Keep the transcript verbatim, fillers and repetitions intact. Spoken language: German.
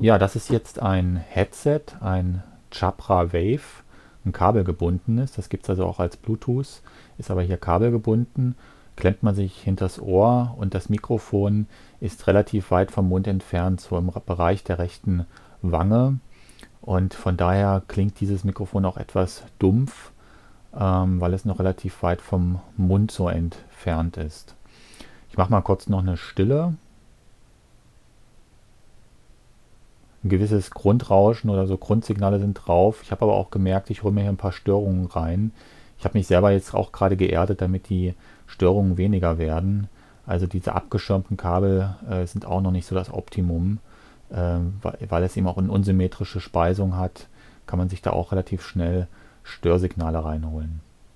Ja, das ist jetzt ein Headset, ein Jabra Wave, ein kabelgebundenes. Das gibt es also auch als Bluetooth, ist aber hier kabelgebunden. Klemmt man sich hinters Ohr und das Mikrofon ist relativ weit vom Mund entfernt, so im Bereich der rechten Wange. Und von daher klingt dieses Mikrofon auch etwas dumpf, ähm, weil es noch relativ weit vom Mund so entfernt ist. Ich mache mal kurz noch eine Stille. Ein gewisses Grundrauschen oder so Grundsignale sind drauf. Ich habe aber auch gemerkt, ich hole mir hier ein paar Störungen rein. Ich habe mich selber jetzt auch gerade geerdet, damit die Störungen weniger werden. Also diese abgeschirmten Kabel äh, sind auch noch nicht so das Optimum, ähm, weil, weil es eben auch eine unsymmetrische Speisung hat, kann man sich da auch relativ schnell Störsignale reinholen.